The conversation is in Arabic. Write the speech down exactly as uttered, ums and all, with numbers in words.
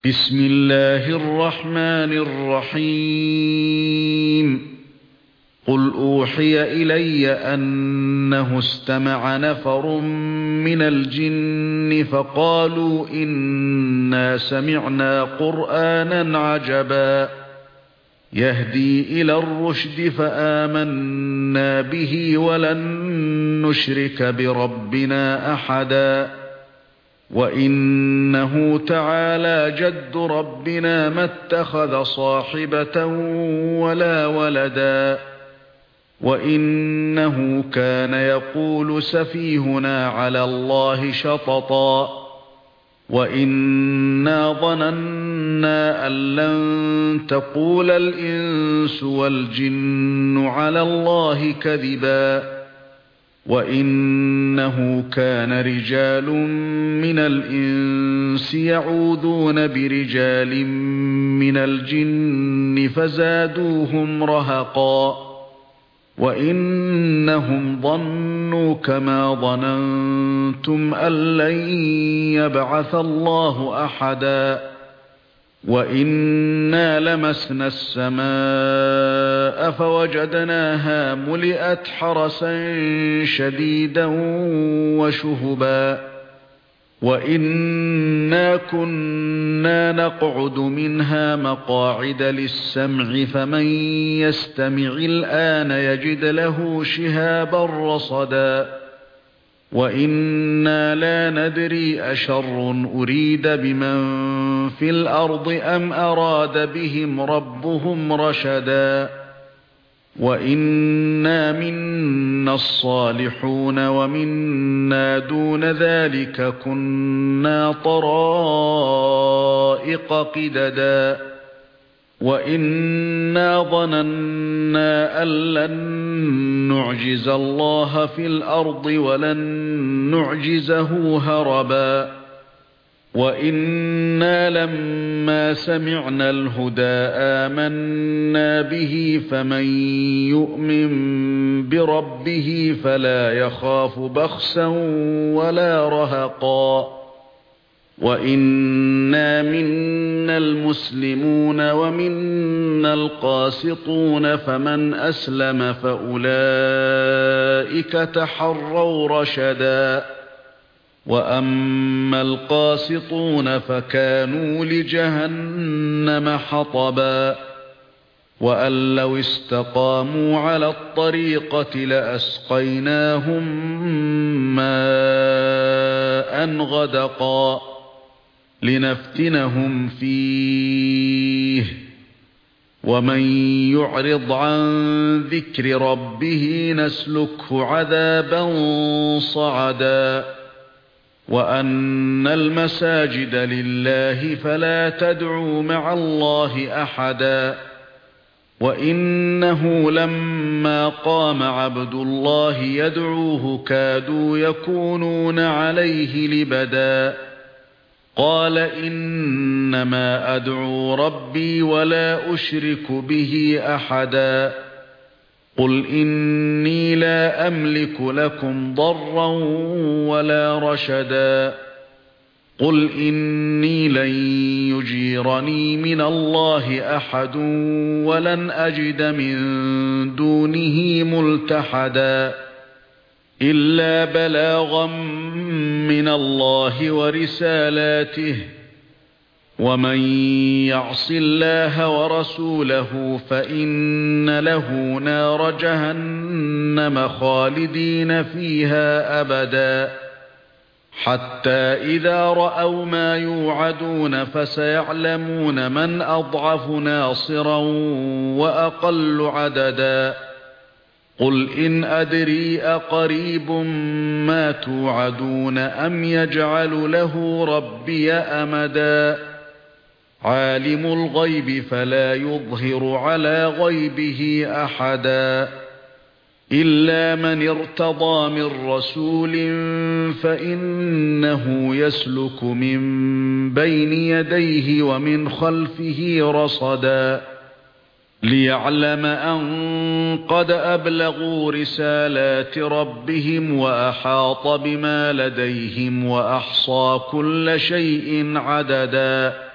بسم الله الرحمن الرحيم قل أوحي إلي أنه استمع نفر من الجن فقالوا إنا سمعنا قرآنا عجبا يهدي إلى الرشد فآمنا به ولن نشرك بربنا أحدا وَإِنَّهُ تَعَالَى جَدُّ رَبِّنَا مَا اتَّخَذَ صَاحِبَةً وَلَا وَلَدًا وَإِنَّهُ كَانَ يَقُولُ سَفِيهُنَا عَلَى اللَّهِ شَطَطًا وَإِنَّا ظَنَنَّا أَن لَّن تَقُولَ الْإِنسُ وَالْجِنُّ عَلَى اللَّهِ كَذِبًا وَإِنَّهُ كَانَ رِجَالٌ مِنَ الْإِنسِ يَعُوذُونَ بِرِجَالٍ مِنَ الْجِنِّ فَزَادُوهُمْ رَهَقًا وَإِنَّهُمْ ظَنُّوا كَمَا ظَنَنتُمْ أَن لَّن يَبْعَثَ اللَّهُ أَحَدًا وَإِنَّا لَمَسْنَا السَّمَاءَ فَوَجَدْنَاهَا مُلِئَتْ حَرَسًا شَدِيدًا وَشُهُبًا وَإِنَّا كُنَّا نَقْعُدُ مِنْهَا مَقَاعِدَ لِلسَّمْعِ فَمَن يَسْتَمِعِ الْآنَ يَجِدْ لَهُ شِهَابًا رَّصَدًا وَإِنَّا لَا نَدْرِي أَشَرٌّ أُرِيدَ بِمَن فِي الْأَرْضِ أَمْ أَرَادَ بِهِمْ رَبُّهُمْ رَشَدًا وَإِنَّا مِنَّا الصَّالِحُونَ وَمِنَّا دُونَ ذَلِكَ كُنَّا طَرَائِقَ قِدَدًا وَإِنَّا ظَنَنَّا أَن لَّن نُّعْجِزَ اللَّهَ فِي الْأَرْضِ وَلَن نُّعْجِزَهُ هَرَبًا وَإِنَّا لَمَّا سَمِعْنَا الْهُدَىٰ آمَنَّا بِهِ فَمَن يُؤْمِن بِرَبِّهِ فَلَا يَخَافُ بَخْسًا وَلَا رَهَقًا وَإِنَّا مِنَّا الْمُسْلِمُونَ وَمِنَّا الْقَاسِطُونَ فَمَنْ أَسْلَمَ فَأُولَٰئِكَ تَحَرَّوْا رَشَدًا وَأَمَّا الْقَاسِطُونَ فَكَانُوا لِجَهَنَّمَ حَطَبًا وَأَن لَّوِ اسْتَقَامُوا عَلَى الطَّرِيقَةِ لَأَسْقَيْنَاهُم مَّاءً غَدَقًا لِّنَفْتِنَهُمْ فِيهِ وَمَن يُعْرِضْ عَن ذِكْرِ رَبِّهِ نَسْلُكْهُ عَذَابًا صَعَدًا وَأَنَّ الْمَسَاجِدَ لِلَّهِ فَلَا تَدْعُوا مَعَ اللَّهِ أَحَدًا وَإِنَّهُ لَمَّا قَامَ عَبْدُ اللَّهِ يَدْعُوهُ كَادُوا يَكُونُونَ عَلَيْهِ لِبَدًا قَالَ إِنَّمَا أَدْعُو رَبِّي وَلَا أُشْرِكُ بِهِ أَحَدًا قُلْ إِنِّي لَا أَمْلِكُ لَكُمْ ضَرًّا وَلَا رَشَدًا قُلْ إِنِّي لَن يُجِيرَنِي مِنَ اللَّهِ أَحَدٌ وَلَنْ أَجِدَ مِن دُونِهِ مُلْتَحَدًا إِلَّا بَلَاغًا مِّنَ اللَّهِ وَرِسَالَاتِهِ وَمَن يَعْصِ اللَّهَ وَرَسُولَهُ فَإِنَّ لَهُ نَارَ جَهَنَّمَ خَالِدِينَ فِيهَا أَبَدًا حَتَّى إِذَا رَأَوْا مَا يُوعَدُونَ فَسَيَعْلَمُونَ مَنْ أَضْعَفُ نَاصِرًا وَأَقَلُّ عَدَدًا قُلْ إِنْ أَدْرِي أَقَرِيبٌ مَا تُوعَدُونَ أَمْ يَجْعَلُ لَهُ رَبِّي أَمَدًا عَالِمُ الْغَيْبِ فَلَا يُظْهِرُ عَلَى غَيْبِهِ أَحَدًا إِلَّا مَنِ ارْتَضَىٰ مِن رَّسُولٍ فَإِنَّهُ يَسْلُكُ مِن بَيْنِ يَدَيْهِ وَمِنْ خَلْفِهِ رَصَدًا لِيَعْلَمَ أَن قَدْ أَبْلَغُوا رِسَالَاتِ رَبِّهِمْ وَأَحَاطَ بِمَا لَدَيْهِمْ وَأَحْصَىٰ كُلَّ شَيْءٍ عَدَدًا